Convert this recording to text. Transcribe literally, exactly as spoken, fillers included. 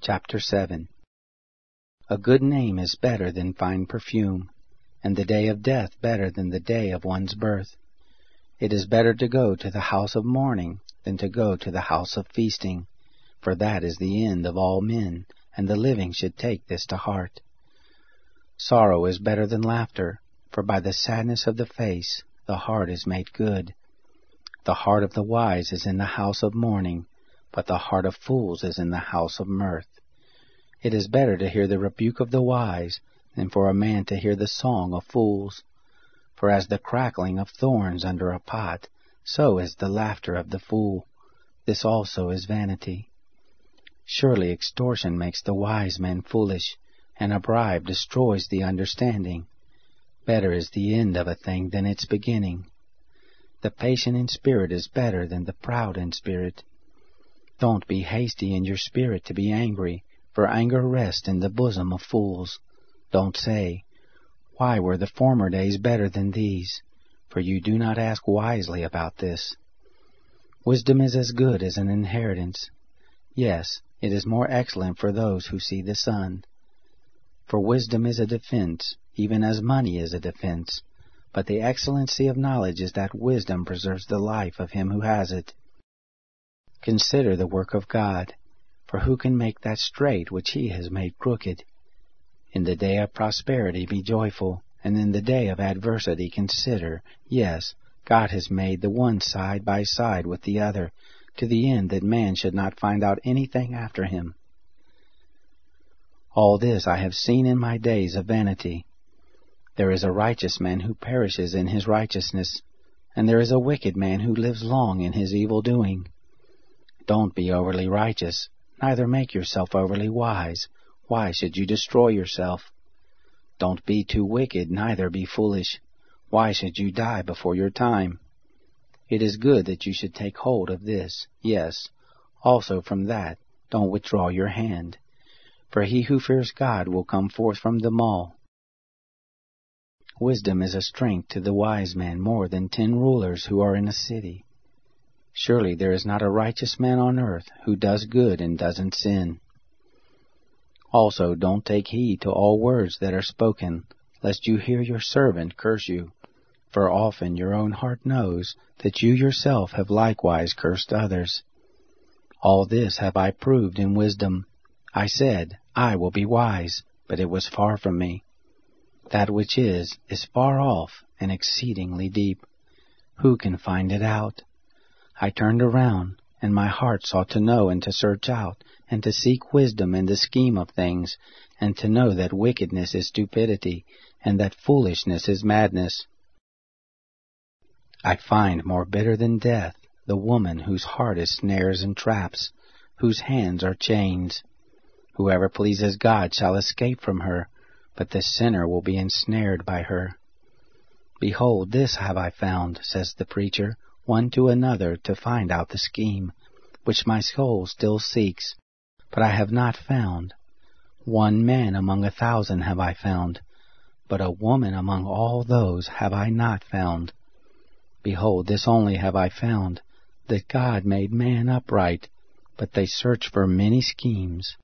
Chapter seven. A good name is better than fine perfume, and the day of death better than the day of one's birth. It is better to go to the house of mourning than to go to the house of feasting, for that is the end of all men, and the living should take this to heart. Sorrow is better than laughter, for by the sadness of the face the heart is made good. The heart of the wise is in the house of mourning, but the heart of fools is in the house of mirth. It is better to hear the rebuke of the wise than for a man to hear the song of fools. For as the crackling of thorns under a pot, so is the laughter of the fool. This also is vanity. Surely extortion makes the wise man foolish, and a bribe destroys the understanding. Better is the end of a thing than its beginning. The patient in spirit is better than the proud in spirit. Don't be hasty in your spirit to be angry, for anger rests in the bosom of fools. Don't say, "Why were the former days better than these?" For you do not ask wisely about this. Wisdom is as good as an inheritance. Yes, it is more excellent for those who see the sun. For wisdom is a defense, even as money is a defense. But the excellency of knowledge is that wisdom preserves the life of him who has it. Consider the work of God, for who can make that straight which he has made crooked? In the day of prosperity be joyful, and in the day of adversity consider, yes, God has made the one side by side with the other, to the end that man should not find out anything after him. All this I have seen in my days of vanity. There is a righteous man who perishes in his righteousness, and there is a wicked man who lives long in his evil doing. Don't be overly righteous, neither make yourself overly wise. Why should you destroy yourself? Don't be too wicked, neither be foolish. Why should you die before your time? It is good that you should take hold of this. Yes, also from that don't withdraw your hand. For he who fears God will come forth from them all. Wisdom is a strength to the wise man more than ten rulers who are in a city. Surely there is not a righteous man on earth who does good and doesn't sin. Also don't take heed to all words that are spoken, lest you hear your servant curse you. For often your own heart knows that you yourself have likewise cursed others. All this have I proved in wisdom. I said, I will be wise, but it was far from me. That which is, is far off and exceedingly deep. Who can find it out? I turned around, and my heart sought to know and to search out, and to seek wisdom in the scheme of things, and to know that wickedness is stupidity, and that foolishness is madness. I find more bitter than death the woman whose heart is snares and traps, whose hands are chains. Whoever pleases God shall escape from her, but the sinner will be ensnared by her. Behold, this have I found, says the preacher, one to another to find out the scheme, which my soul still seeks, but I have not found. One man among a thousand have I found, but a woman among all those have I not found. Behold, this only have I found, that God made man upright, but they search for many schemes.